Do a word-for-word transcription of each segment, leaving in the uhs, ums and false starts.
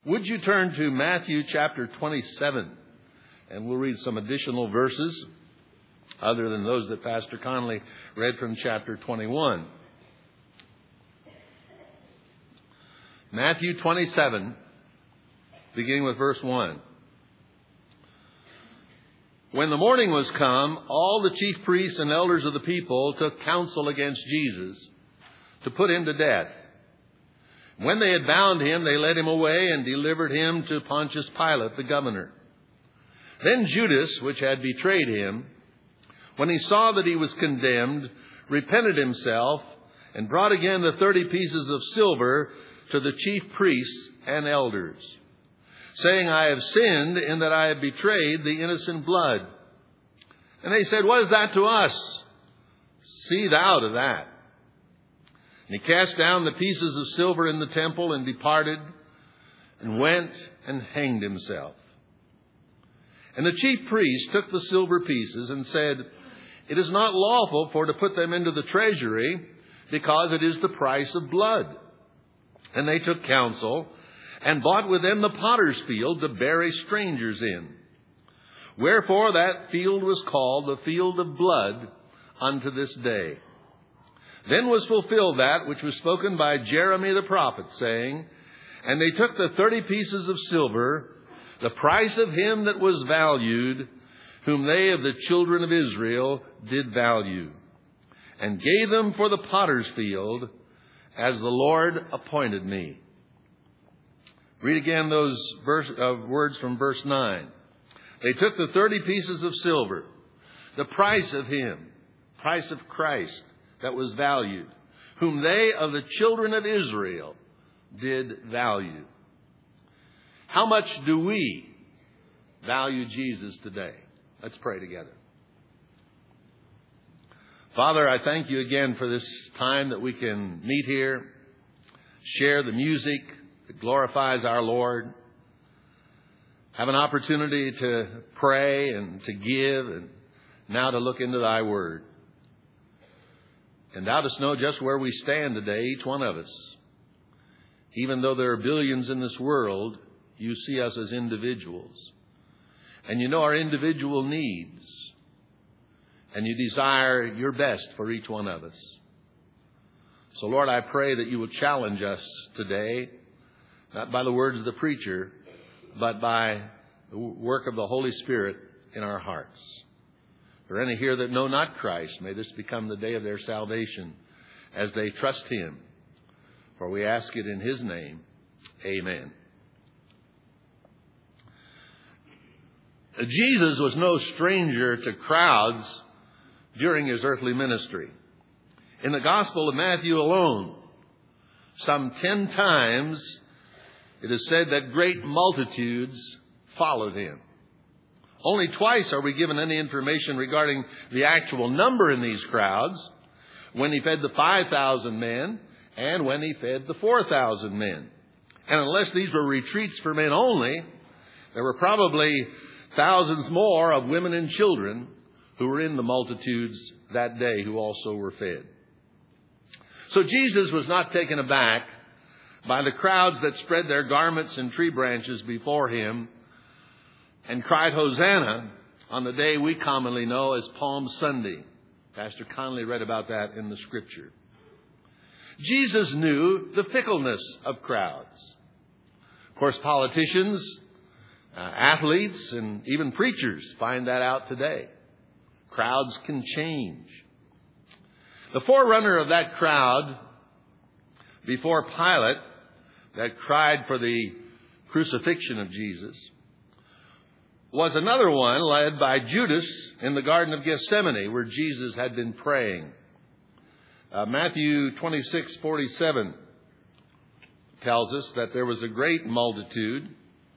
Would you turn to Matthew chapter twenty-seven, and we'll read some additional verses other than those that Pastor Conley read from chapter twenty-one. Matthew twenty-seven, beginning with verse one. When the morning was come, all the chief priests and elders of the people took counsel against Jesus to put him to death. When they had bound him, they led him away and delivered him to Pontius Pilate, the governor. Then Judas, which had betrayed him, when he saw that he was condemned, repented himself and brought again the thirty pieces of silver to the chief priests and elders, saying, I have sinned in that I have betrayed the innocent blood. And they said, what is that to us? See thou to that. And he cast down the pieces of silver in the temple and departed and went and hanged himself. And the chief priests took the silver pieces and said, it is not lawful for to put them into the treasury, because it is the price of blood. And they took counsel and bought with them the potter's field to bury strangers in. Wherefore that field was called the field of blood unto this day. Then was fulfilled that which was spoken by Jeremy the prophet, saying, and they took the thirty pieces of silver, the price of him that was valued, whom they of the children of Israel did value, and gave them for the potter's field, as the Lord appointed me. Read again those verse, uh, words from verse nine. They took the thirty pieces of silver, the price of him, price of Christ, that was valued, whom they of the children of Israel did value. How much do we value Jesus today? Let's pray together. Father, I thank you again for this time that we can meet here, share the music that glorifies our Lord, have an opportunity to pray and to give, and now to look into thy word. And thou dost know just where we stand today, each one of us. Even though there are billions in this world, you see us as individuals. And you know our individual needs. And you desire your best for each one of us. So, Lord, I pray that you will challenge us today, not by the words of the preacher, but by the work of the Holy Spirit in our hearts. For any here that know not Christ, may this become the day of their salvation as they trust him. For we ask it in his name. Amen. Jesus was no stranger to crowds during his earthly ministry. In the Gospel of Matthew alone, some ten times it is said that great multitudes followed him. Only twice are we given any information regarding the actual number in these crowds, when he fed the five thousand men and when he fed the four thousand men. And unless these were retreats for men only, there were probably thousands more of women and children who were in the multitudes that day who also were fed. So Jesus was not taken aback by the crowds that spread their garments and tree branches before him and cried Hosanna on the day we commonly know as Palm Sunday. Pastor Conley read about that in the scripture. Jesus knew the fickleness of crowds. Of course, politicians, uh, athletes, and even preachers find that out today. Crowds can change. The forerunner of that crowd before Pilate that cried for the crucifixion of Jesus was another one led by Judas in the Garden of Gethsemane, where Jesus had been praying. Uh, Matthew twenty-six forty-seven tells us that there was a great multitude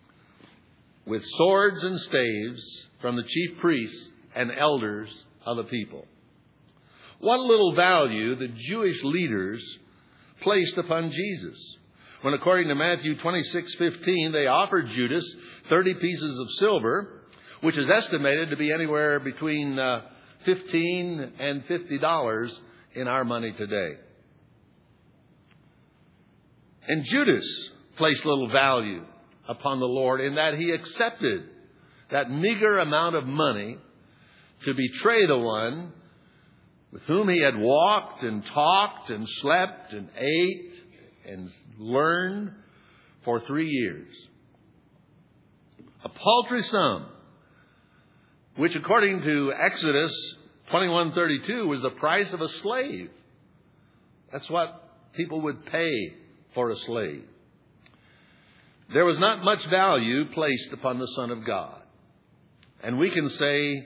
with swords and staves from the chief priests and elders of the people. What little value the Jewish leaders placed upon Jesus, when according to Matthew twenty-six fifteen, they offered Judas thirty pieces of silver, which is estimated to be anywhere between uh, fifteen and fifty dollars in our money today. And Judas placed little value upon the Lord in that he accepted that meager amount of money to betray the one with whom he had walked and talked and slept and ate and learned for three years. A paltry sum, which according to Exodus twenty-one thirty-two was the price of a slave. That's what people would pay for a slave. There was not much value placed upon the Son of God. And we can say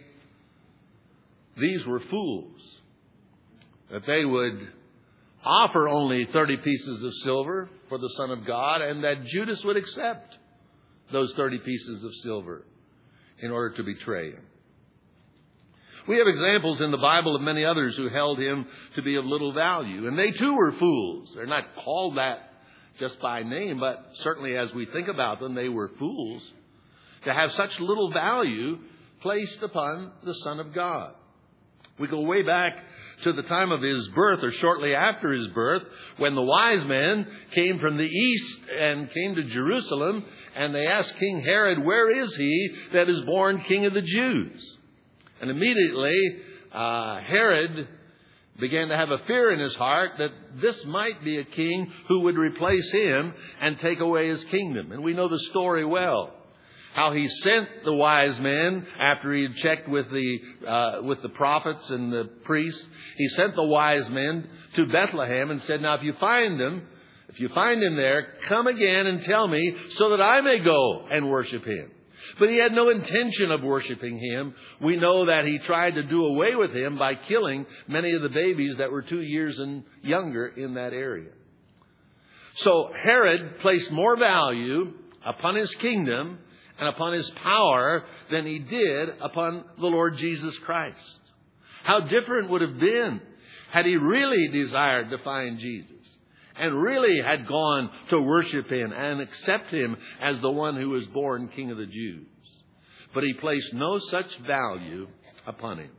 these were fools, that they would offer only thirty pieces of silver for the Son of God, and that Judas would accept those thirty pieces of silver in order to betray him. We have examples in the Bible of many others who held him to be of little value, and they too were fools. They're not called that just by name, but certainly as we think about them, they were fools to have such little value placed upon the Son of God. We go way back to the time of his birth, or shortly after his birth, when the wise men came from the east and came to Jerusalem, and they asked King Herod, "Where is he that is born King of the Jews?" And immediately uh, Herod began to have a fear in his heart that this might be a king who would replace him and take away his kingdom. And we know the story well. How he sent the wise men after he had checked with the uh, with the prophets and the priests. He sent the wise men to Bethlehem and said, "Now if you find him, if you find him there, come again and tell me so that I may go and worship him." But he had no intention of worshiping him. We know that he tried to do away with him by killing many of the babies that were two years and younger in that area. So Herod placed more value upon his kingdom and upon his power than he did upon the Lord Jesus Christ. How different would have been had he really desired to find Jesus and really had gone to worship him and accept him as the one who was born King of the Jews. But he placed no such value upon him.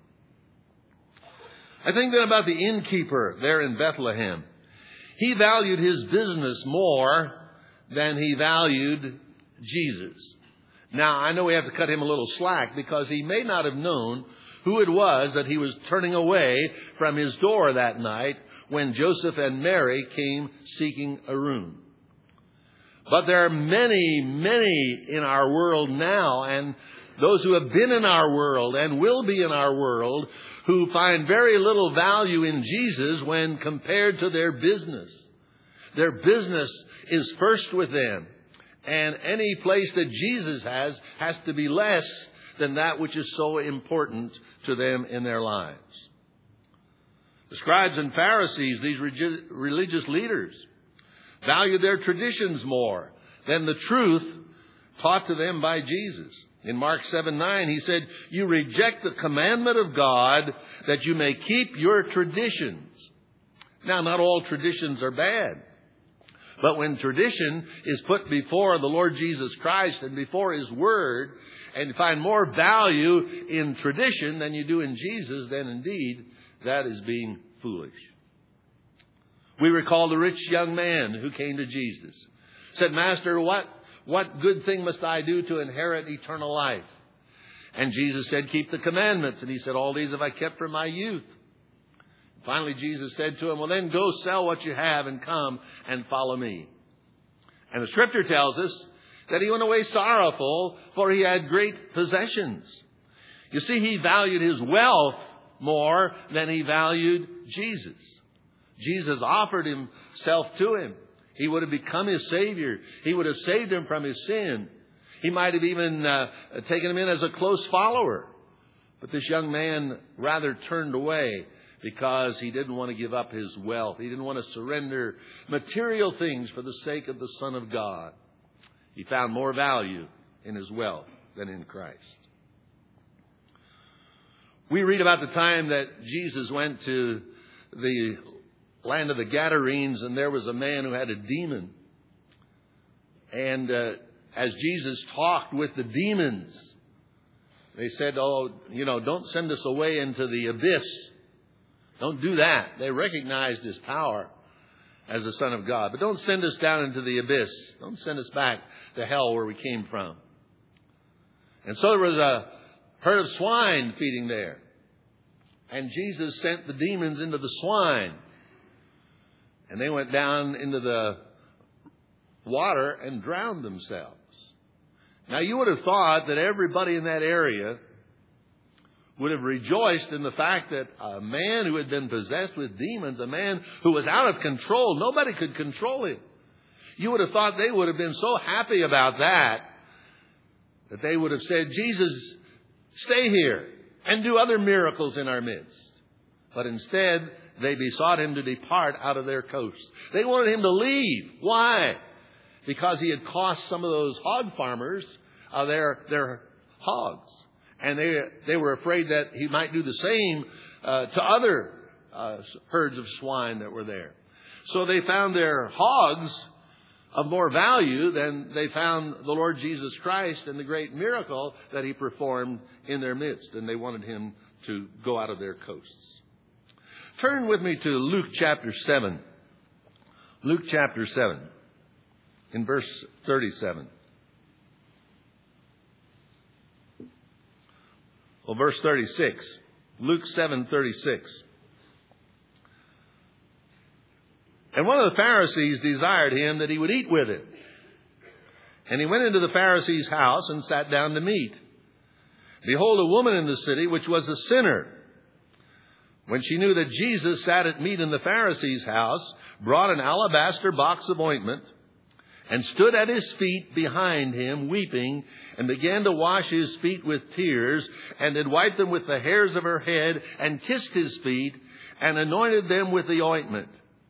I think then about the innkeeper there in Bethlehem. He valued his business more than he valued Jesus. Now, I know we have to cut him a little slack because he may not have known who it was that he was turning away from his door that night when Joseph and Mary came seeking a room. But there are many, many in our world now, and those who have been in our world and will be in our world, who find very little value in Jesus when compared to their business. Their business is first with them. And any place that Jesus has has to be less than that which is so important to them in their lives. The scribes and Pharisees, these religious leaders, valued their traditions more than the truth taught to them by Jesus. In Mark seven nine, he said, "You reject the commandment of God that you may keep your traditions." Now, not all traditions are bad. But when tradition is put before the Lord Jesus Christ and before His Word, and you find more value in tradition than you do in Jesus, then indeed that is being foolish. We recall the rich young man who came to Jesus. Said, "Master, what, what good thing must I do to inherit eternal life?" And Jesus said, "Keep the commandments." And he said, "All these have I kept from my youth." Finally, Jesus said to him, "Well, then go sell what you have and come and follow me." And the Scripture tells us that he went away sorrowful, for he had great possessions. You see, he valued his wealth more than he valued Jesus. Jesus offered himself to him. He would have become his Savior. He would have saved him from his sin. He might have even uh, taken him in as a close follower. But this young man rather turned away because he didn't want to give up his wealth. He didn't want to surrender material things for the sake of the Son of God. He found more value in his wealth than in Christ. We read about the time that Jesus went to the land of the Gadarenes, and there was a man who had a demon. And uh, as Jesus talked with the demons, they said, "Oh, you know, don't send us away into the abyss. Don't do that." They recognized his power. as the Son of God. But don't send us down into the abyss. Don't send us back to hell where we came from. And so there was a herd of swine feeding there. And Jesus sent the demons into the swine. And they went down into the water and drowned themselves. Now you would have thought that everybody in that area would have rejoiced in the fact that a man who had been possessed with demons, a man who was out of control, nobody could control him. You would have thought they would have been so happy about that, that they would have said, Jesus, stay here and do other miracles in our midst. But instead, they besought him to depart out of their coast. They wanted him to leave. Why? Because he had cost some of those hog farmers uh, their, their hogs. And they, they were afraid that he might do the same uh, to other uh, herds of swine that were there. So they found their hogs of more value than they found the Lord Jesus Christ and the great miracle that he performed in their midst. And they wanted him to go out of their coasts. Turn with me to Luke chapter seven. Luke chapter seven, in verse thirty-seven. Well, verse thirty-six. Luke seven thirty-six. And one of the Pharisees desired him that he would eat with him. And he went into the Pharisee's house and sat down to meat. Behold, a woman in the city, which was a sinner, when she knew that Jesus sat at meat in the Pharisee's house, brought an alabaster box of ointment, and stood at his feet behind him, weeping, and began to wash his feet with tears, and did wipe them with the hairs of her head, and kissed his feet, and anointed them with the ointment.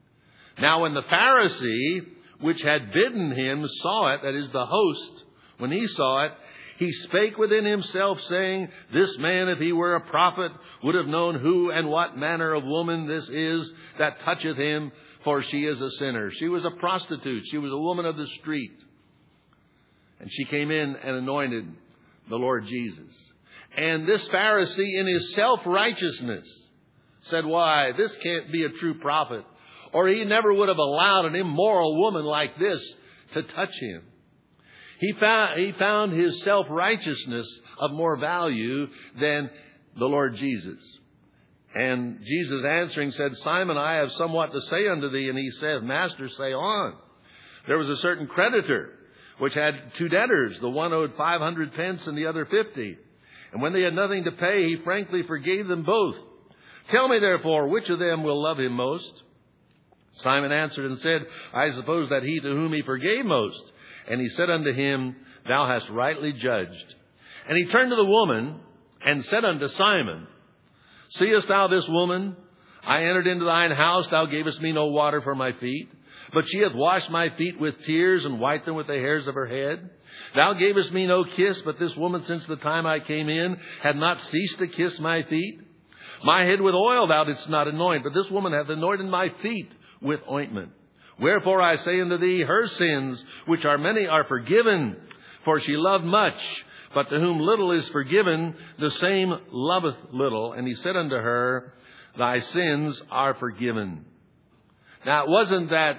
Now when the Pharisee, which had bidden him, saw it, that is the host, when he saw it, he spake within himself, saying, This man, if he were a prophet, would have known who and what manner of woman this is that toucheth him, for she is a sinner. She was a prostitute. She was a woman of the street. And she came in and anointed the Lord Jesus. And this Pharisee, in his self-righteousness, said, Why, this can't be a true prophet. Or he never would have allowed an immoral woman like this to touch him. He found, he found his self-righteousness of more value than the Lord Jesus. And Jesus answering said, Simon, I have somewhat to say unto thee. And he said, Master, say on. There was a certain creditor which had two debtors. The one owed five hundred pence and the other fifty. And when they had nothing to pay, he frankly forgave them both. Tell me therefore, which of them will love him most? Simon answered and said, I suppose that he to whom he forgave most. And he said unto him, Thou hast rightly judged. And he turned to the woman and said unto Simon, Seest thou this woman? I entered into thine house, thou gavest me no water for my feet, but she hath washed my feet with tears and wiped them with the hairs of her head. Thou gavest me no kiss, but this woman since the time I came in had not ceased to kiss my feet. My head with oil thou didst not anoint, but this woman hath anointed my feet with ointment. Wherefore I say unto thee, her sins, which are many, are forgiven, for she loved much. But to whom little is forgiven, the same loveth little. And he said unto her, Thy sins are forgiven. Now it wasn't that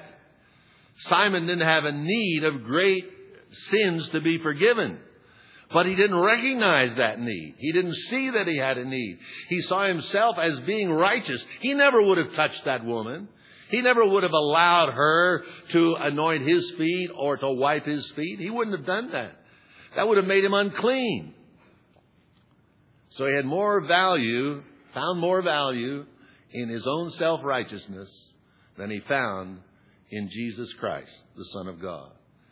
Simon didn't have a need of great sins to be forgiven, but he didn't recognize that need. He didn't see that he had a need. He saw himself as being righteous. He never would have touched that woman. He never would have allowed her to anoint his feet or to wipe his feet. He wouldn't have done that. That would have made him unclean. So he had more value, found more value in his own self-righteousness than he found in Jesus Christ, the Son of God.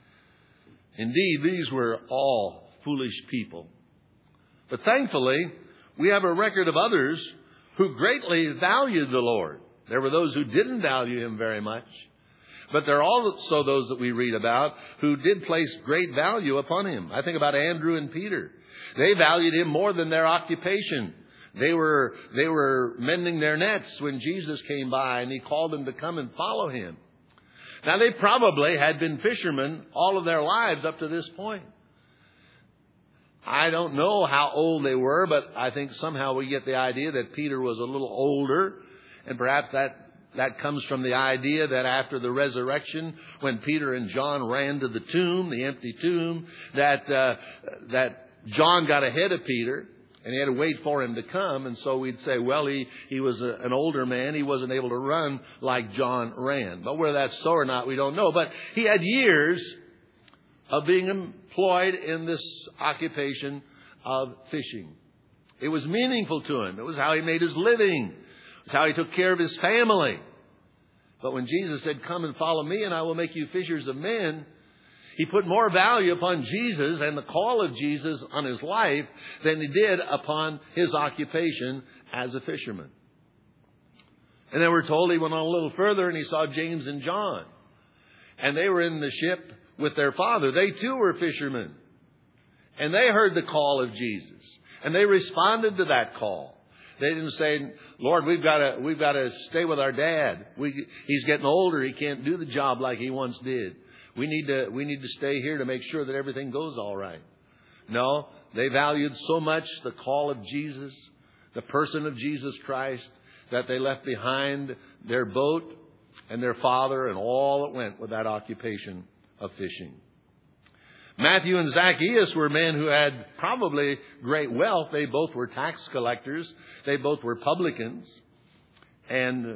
Indeed, these were all foolish people. But thankfully, we have a record of others who greatly valued the Lord. There were those who didn't value him very much. But there are also those that we read about who did place great value upon him. I think about Andrew and Peter. They valued him more than their occupation. They were, they were mending their nets when Jesus came by and he called them to come and follow him. Now they probably had been fishermen all of their lives up to this point. I don't know how old they were, but I think somehow we get the idea that Peter was a little older. And perhaps that That comes from the idea that after the resurrection, when Peter and John ran to the tomb, the empty tomb, that uh, that John got ahead of Peter, and he had to wait for him to come. And so we'd say, well, he, he was a, an older man. He wasn't able to run like John ran. But whether that's so or not, we don't know. But he had years of being employed in this occupation of fishing. It was meaningful to him. It was how he made his living. It's how he took care of his family. But when Jesus said, come and follow me and I will make you fishers of men, he put more value upon Jesus and the call of Jesus on his life than he did upon his occupation as a fisherman. And then we're told he went on a little further and he saw James and John. And they were in the ship with their father. They too were fishermen. And they heard the call of Jesus. And they responded to that call. They didn't say, Lord, we've got to we've got to stay with our dad. We, he's getting older. He can't do the job like he once did. We need to we need to stay here to make sure that everything goes all right. No, they valued so much the call of Jesus, the person of Jesus Christ, that they left behind their boat and their father and all that went with that occupation of fishing. Matthew and Zacchaeus were men who had probably great wealth. They both were tax collectors. They both were publicans. And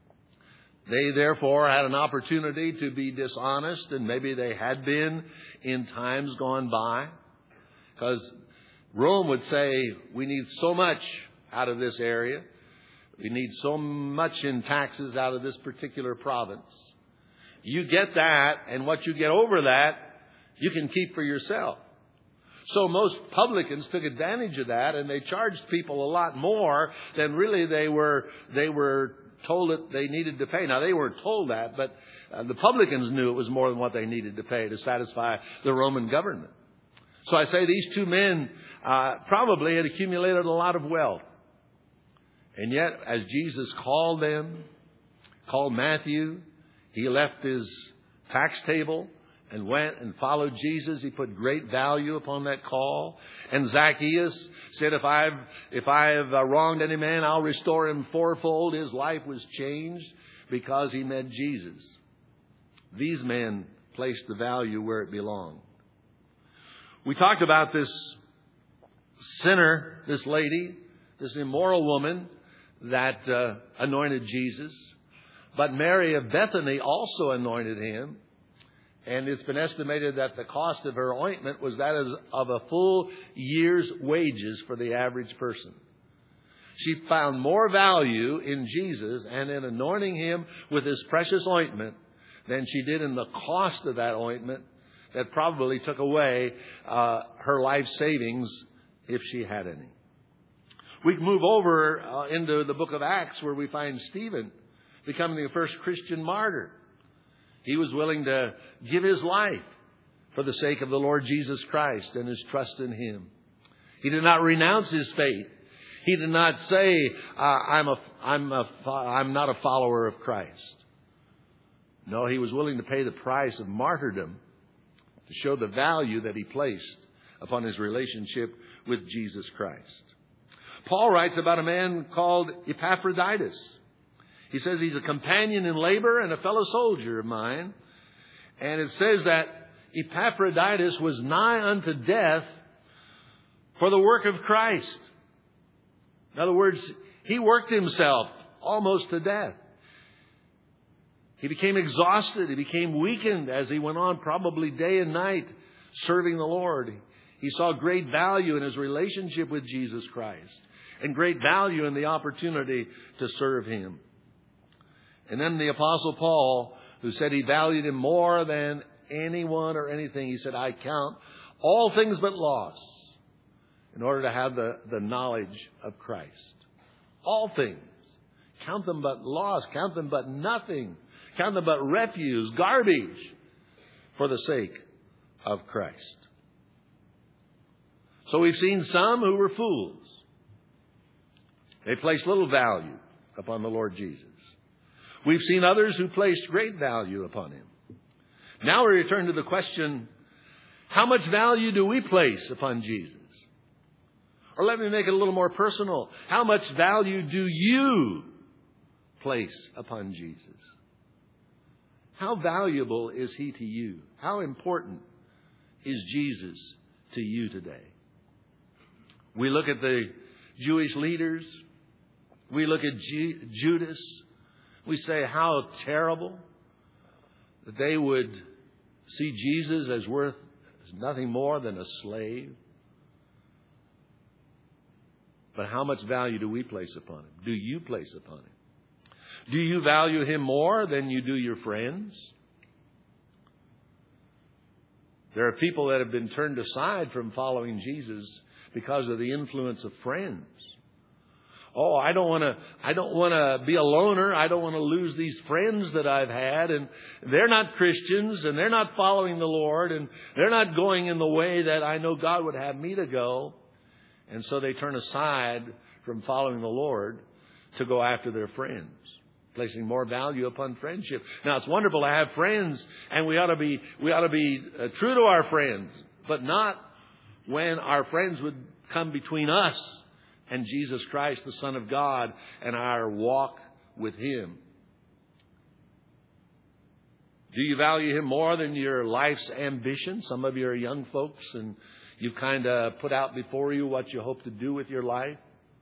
they therefore had an opportunity to be dishonest, and maybe they had been in times gone by. Because Rome would say, we need so much out of this area. We need so much in taxes out of this particular province. You get that, and what you get over that, you can keep for yourself. So most publicans took advantage of that, and they charged people a lot more than really they were they were told that they needed to pay. Now, they weren't told that, but uh, the publicans knew it was more than what they needed to pay to satisfy the Roman government. So I say these two men uh, probably had accumulated a lot of wealth. And yet, as Jesus called them, called Matthew, he left his tax table and went and followed Jesus. He put great value upon that call. And Zacchaeus said, if I've, if I have wronged any man, I'll restore him fourfold. His life was changed because he met Jesus. These men placed the value where it belonged. We talked about this sinner, this lady, this immoral woman that uh, anointed Jesus. But Mary of Bethany also anointed him. And it's been estimated that the cost of her ointment was that of a full year's wages for the average person. She found more value in Jesus and in anointing him with his precious ointment than she did in the cost of that ointment that probably took away uh, her life savings if she had any. We can move over uh, into the book of Acts where we find Stephen becoming the first Christian martyr. He was willing to give his life for the sake of the Lord Jesus Christ and his trust in him. He did not renounce his faith. He did not say, uh, I'm, a, I'm, a, I'm not a follower of Christ. No, he was willing to pay the price of martyrdom to show the value that he placed upon his relationship with Jesus Christ. Paul writes about a man called Epaphroditus. He says he's a companion in labor and a fellow soldier of mine. And it says that Epaphroditus was nigh unto death for the work of Christ. In other words, he worked himself almost to death. He became exhausted. He became weakened as he went on, probably day and night, serving the Lord. He saw great value in his relationship with Jesus Christ and great value in the opportunity to serve him. And then the Apostle Paul, who said he valued him more than anyone or anything, he said, I count all things but loss in order to have the, the knowledge of Christ. All things. Count them but loss. Count them but nothing. Count them but refuse, garbage, for the sake of Christ. So we've seen some who were fools. They placed little value upon the Lord Jesus. We've seen others who placed great value upon him. Now we return to the question, how much value do we place upon Jesus? Or let me make it a little more personal. How much value do you place upon Jesus? How valuable is He to you? How important is Jesus to you today? We look at the Jewish leaders. We look at G- Judas. We say how terrible that they would see Jesus as worth nothing more than a slave. But how much value do we place upon Him? Do you place upon Him? Do you value Him more than you do your friends? There are people that have been turned aside from following Jesus because of the influence of friends. Oh, I don't want to, I don't want to be a loner. I don't want to lose these friends that I've had, and they're not Christians, and they're not following the Lord, and they're not going in the way that I know God would have me to go. And so they turn aside from following the Lord to go after their friends, placing more value upon friendship. Now, it's wonderful to have friends, and we ought to be, we ought to be uh, true to our friends, but not when our friends would come between us and Jesus Christ, the Son of God, and our walk with Him. Do you value Him more than your life's ambition? Some of you are young folks, and you've kind of put out before you what you hope to do with your life.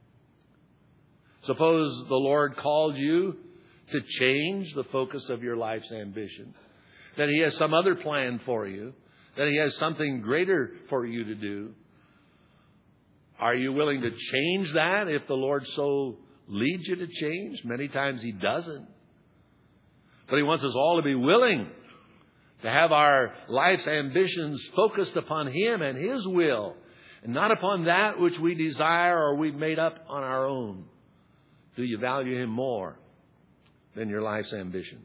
Suppose the Lord called you to change the focus of your life's ambition, that He has some other plan for you, that He has something greater for you to do. Are you willing to change that if the Lord so leads you to change? Many times He doesn't. But He wants us all to be willing to have our life's ambitions focused upon Him and His will, and not upon that which we desire or we've made up on our own. Do you value Him more than your life's ambitions?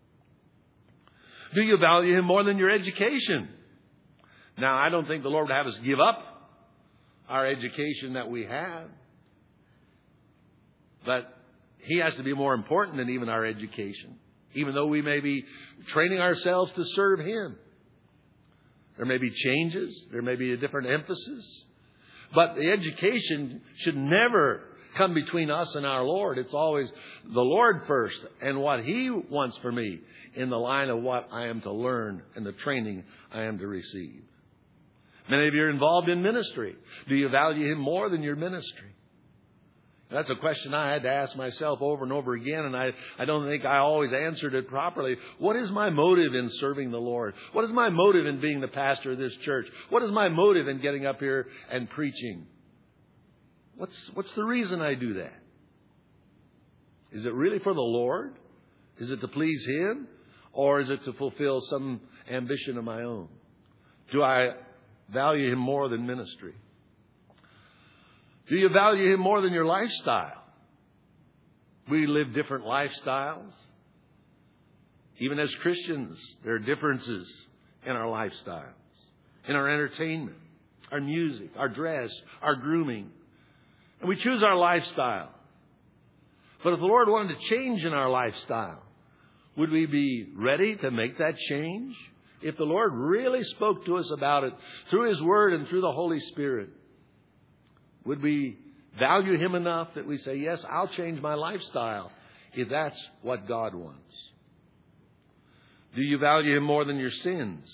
Do you value Him more than your education? Now, I don't think the Lord would have us give up our education that we have. But He has to be more important than even our education, even though we may be training ourselves to serve Him. There may be changes. There may be a different emphasis. But the education should never come between us and our Lord. It's always the Lord first and what He wants for me in the line of what I am to learn and the training I am to receive. Many of you are involved in ministry. Do you value Him more than your ministry? That's a question I had to ask myself over and over again, and I, I don't think I always answered it properly. What is my motive in serving the Lord? What is my motive in being the pastor of this church? What is my motive in getting up here and preaching? What's, what's the reason I do that? Is it really for the Lord? Is it to please Him? Or is it to fulfill some ambition of my own? Do I value Him more than ministry? Do you value Him more than your lifestyle? We live different lifestyles. Even as Christians, there are differences in our lifestyles, in our entertainment, our music, our dress, our grooming. And we choose our lifestyle. But if the Lord wanted to change in our lifestyle, would we be ready to make that change? If the Lord really spoke to us about it through His Word and through the Holy Spirit, would we value Him enough that we say, yes, I'll change my lifestyle if that's what God wants? Do you value Him more than your sins?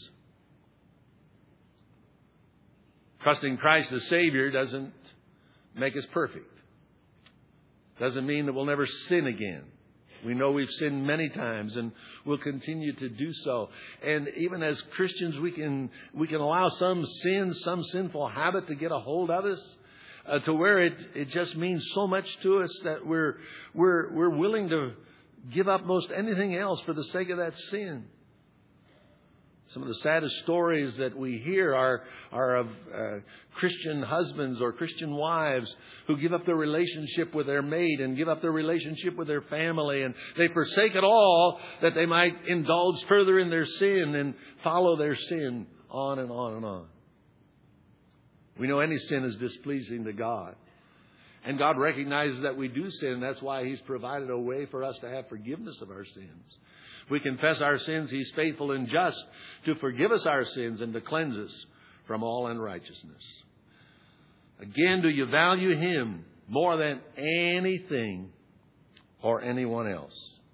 Trusting Christ as Savior doesn't make us perfect. Doesn't mean that we'll never sin again. We know we've sinned many times and we'll continue to do so. And even as Christians, we can we can allow some sin, some sinful habit to get a hold of us uh, to where it, it just means so much to us that we're we're we're willing to give up most anything else for the sake of that sin. Some of the saddest stories that we hear are, are of uh, Christian husbands or Christian wives who give up their relationship with their mate and give up their relationship with their family, and they forsake it all that they might indulge further in their sin and follow their sin on and on and on. We know any sin is displeasing to God. And God recognizes that we do sin. That's why He's provided a way for us to have forgiveness of our sins. We confess our sins, He's faithful and just to forgive us our sins and to cleanse us from all unrighteousness. Again, do you value Him more than anything or anyone else.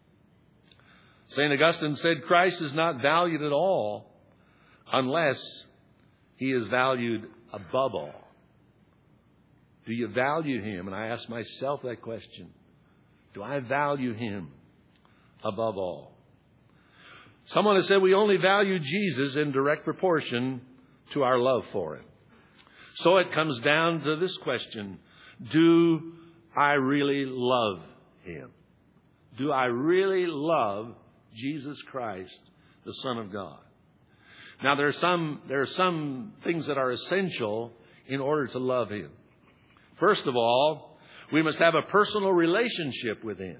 Saint Augustine said, Christ is not valued at all unless He is valued above all. Do you value Him? And I ask myself that question. Do I value Him above all? Someone has said we only value Jesus in direct proportion to our love for Him. So it comes down to this question. Do I really love Him? Do I really love Jesus Christ, the Son of God? Now, there are some, there are some things that are essential in order to love Him. First of all, we must have a personal relationship with Him.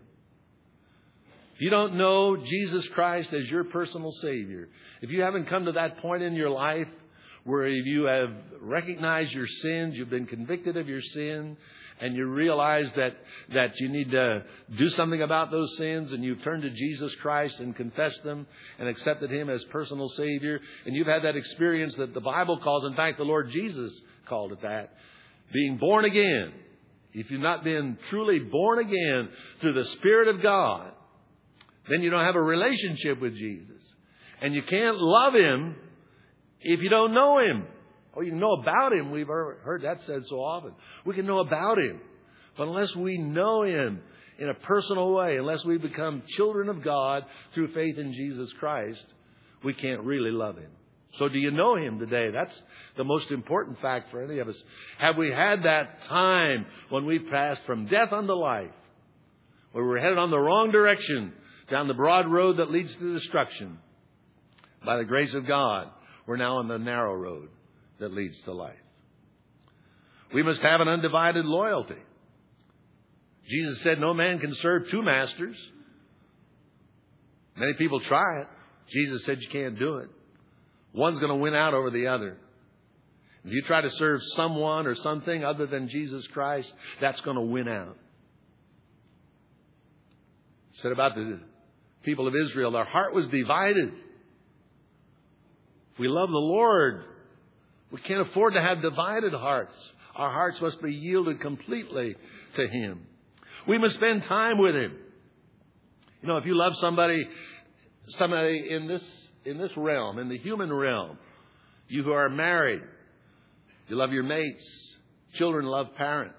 If you don't know Jesus Christ as your personal Savior, if you haven't come to that point in your life where you have recognized your sins, you've been convicted of your sin, and you realize that, that you need to do something about those sins, and you've turned to Jesus Christ and confessed them and accepted Him as personal Savior, and you've had that experience that the Bible calls, in fact, the Lord Jesus called it that, being born again. If you've not been truly born again through the Spirit of God, then you don't have a relationship with Jesus. And you can't love Him if you don't know Him. Oh, you can know about Him. We've heard that said so often. We can know about Him. But unless we know Him in a personal way, unless we become children of God through faith in Jesus Christ, we can't really love Him. So do you know Him today? That's the most important fact for any of us. Have we had that time when we passed from death unto life, where we were headed on the wrong direction, down the broad road that leads to destruction? By the grace of God, we're now on the narrow road that leads to life. We must have an undivided loyalty. Jesus said no man can serve two masters. Many people try it. Jesus said you can't do it. One's going to win out over the other. If you try to serve someone or something other than Jesus Christ, that's going to win out. He said about the people of Israel, their heart was divided. If we love the Lord, we can't afford to have divided hearts. Our hearts must be yielded completely to Him. We must spend time with Him. You know, if you love somebody, somebody in this in this realm, in the human realm, you who are married, you love your mates, children love parents.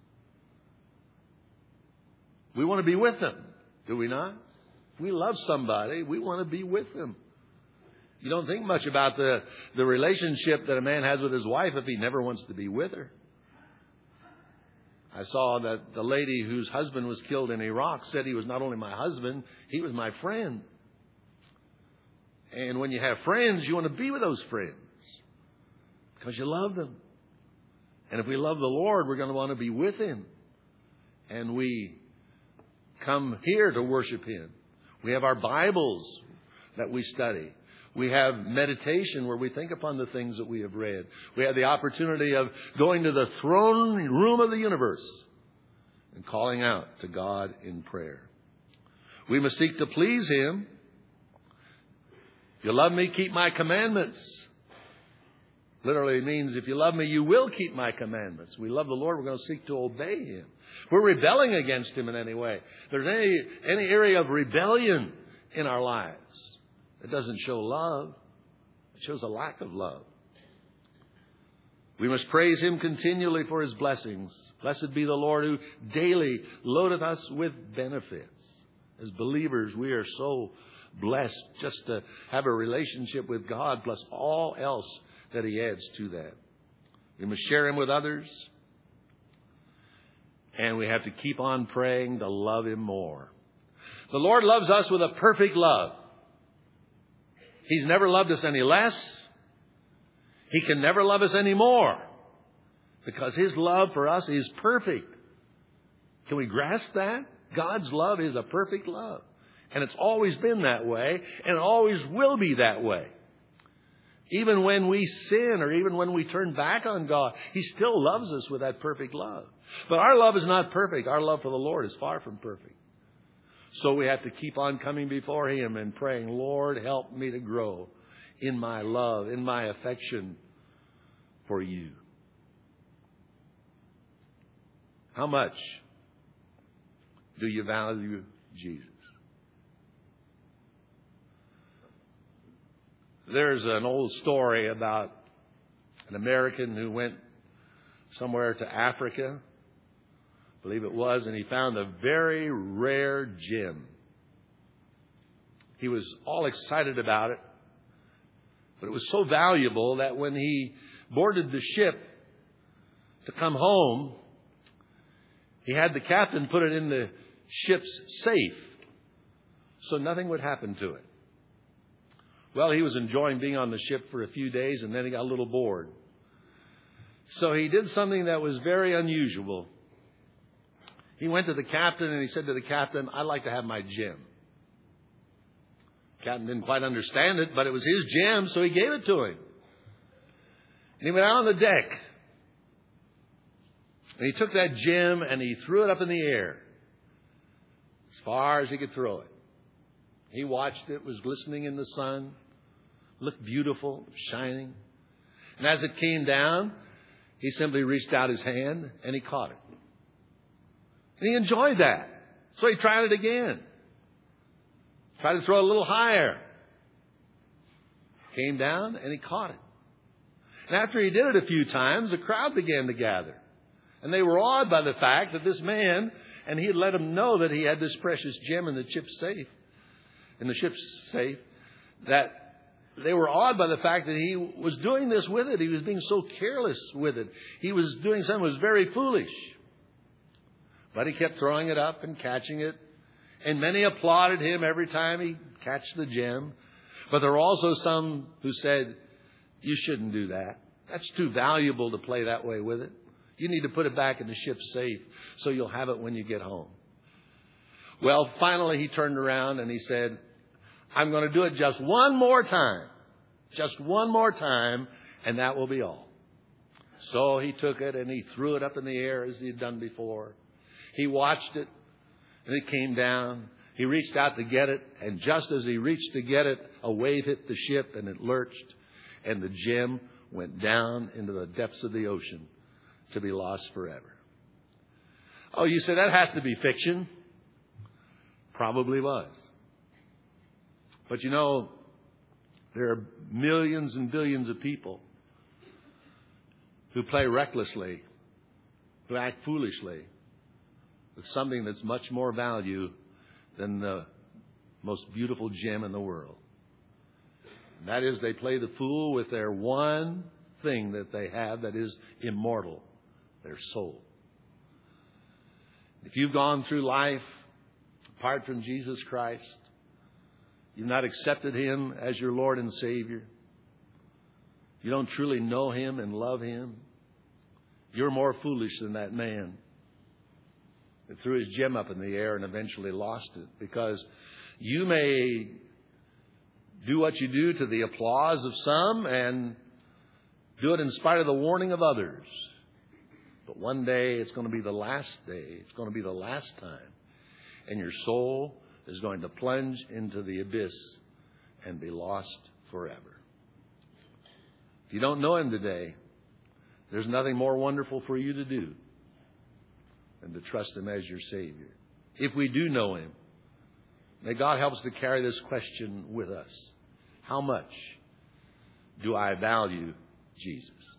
We want to be with them, do we not? If we love somebody, we want to be with them. You don't think much about the, the relationship that a man has with his wife if he never wants to be with her. I saw that the lady whose husband was killed in Iraq said he was not only my husband, he was my friend. And when you have friends, you want to be with those friends because you love them. And if we love the Lord, we're going to want to be with Him. And we come here to worship Him. We have our Bibles that we study. We have meditation where we think upon the things that we have read. We have the opportunity of going to the throne room of the universe and calling out to God in prayer. We must seek to please Him. If you love me, keep my commandments. Literally means if you love me, you will keep my commandments. We love the Lord, we're going to seek to obey Him. If we're rebelling against Him in any way, if there's any, any area of rebellion in our lives, it doesn't show love. It shows a lack of love. We must praise Him continually for His blessings. Blessed be the Lord who daily loadeth us with benefits. As believers, we are so blessed just to have a relationship with God, plus all else that He adds to that. We must share Him with others. And we have to keep on praying to love Him more. The Lord loves us with a perfect love. He's never loved us any less. He can never love us any more. Because His love for us is perfect. Can we grasp that? God's love is a perfect love. And it's always been that way. And it always will be that way. Even when we sin or even when we turn back on God, He still loves us with that perfect love. But our love is not perfect. Our love for the Lord is far from perfect. So we have to keep on coming before Him and praying, Lord, help me to grow in my love, in my affection for You. How much Do you value Jesus? There's an old story about an American who went somewhere to Africa, I believe it was, and he found a very rare gem. He was all excited about it, but it was so valuable that when he boarded the ship to come home, he had the captain put it in the ship's safe so nothing would happen to it. Well, he was enjoying being on the ship for a few days, and then he got a little bored. So he did something that was very unusual. He went to the captain and he said to the captain, "I'd like to have my gem." The captain didn't quite understand it, but it was his gem, so he gave it to him. And he went out on the deck. And he took that gem and he threw it up in the air as far as he could throw it. He watched it. It was glistening in the sun. Looked beautiful, shining. And as it came down, he simply reached out his hand and he caught it. And he enjoyed that. So he tried it again. Tried to throw it a little higher. Came down and he caught it. And after he did it a few times, a crowd began to gather. And they were awed by the fact that this man, and he had let them know that he had this precious gem in the ship's safe, in the ship's safe, that they were awed by the fact that he was doing this with it. He was being so careless with it. He was doing something that was very foolish. But he kept throwing it up and catching it. And many applauded him every time he catch the gem. But there were also some who said, "You shouldn't do that. That's too valuable to play that way with it. You need to put it back in the ship's safe so you'll have it when you get home." Well, finally he turned around and he said, "I'm going to do it just one more time. Just one more time, and that will be all." So he took it and he threw it up in the air as he had done before. He watched it, and it came down. He reached out to get it, and just as he reached to get it, a wave hit the ship and it lurched, and the gem went down into the depths of the ocean to be lost forever. Oh, you say that has to be fiction. Probably was. But you know, there are millions and billions of people who play recklessly, who act foolishly with something that's much more value than the most beautiful gem in the world. And that is, they play the fool with their one thing that they have that is immortal, their soul. If you've gone through life apart from Jesus Christ, you've not accepted Him as your Lord and Savior, you don't truly know Him and love Him, you're more foolish than that man that threw his gem up in the air and eventually lost it. Because you may do what you do to the applause of some and do it in spite of the warning of others. But one day it's going to be the last day. It's going to be the last time. And your soul is going to plunge into the abyss and be lost forever. If you don't know Him today, there's nothing more wonderful for you to do than to trust Him as your Savior. If we do know Him, may God help us to carry this question with us. How much do I value Jesus?